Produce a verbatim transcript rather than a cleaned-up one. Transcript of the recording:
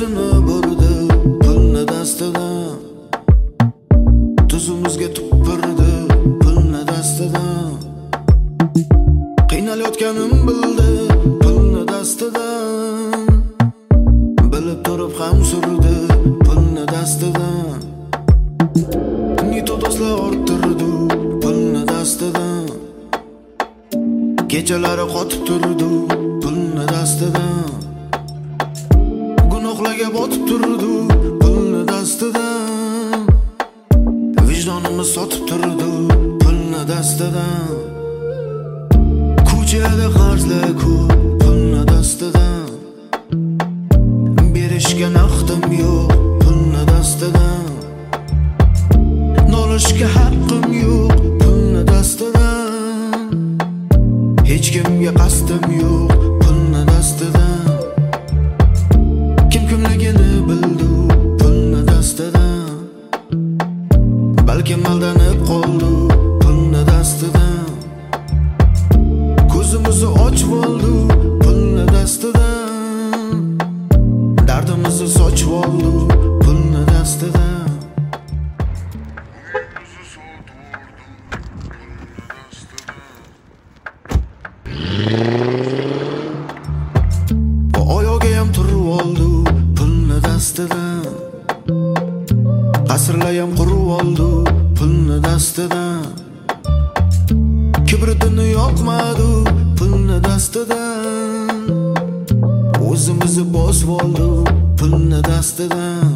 ko'zini burdi pulni dastidan, tuzimizga tuppirdi pulni dastidan. Qiynalayotganim bildi pulni dastidan, bilib turib ham surdi pulni dastidan. Nito do'stlar orttirdi pulni dastidan, kechalari qotib turdi pulni dastidan. Gunohlarga botib turdi pulni dastidan, vijdonimiz sotib turdi pulni dastidan. Ko'chada qarzlar ko'p pulni dastidan, berishga naqdim yo'q pulni dastidan. Nolishga haqqim yo'q pulni dastidan, hech kimga qasdim yo'q pulni dastidan. Kim kimligini bildi pulni dastidan, balkim aldanib qoldi pulni dastidan. Ko'zimizni ochib oldi pulni dastidan, dardimizni sochib oldi pulni dastidan. Oyog'iga ham turib oldi pulni dastidan, qasrlar ham qurib oldi pulni dastidan. Kibritini yoqmadi pulni dastidan, o'zimizni bosib oldi pulni dastidan.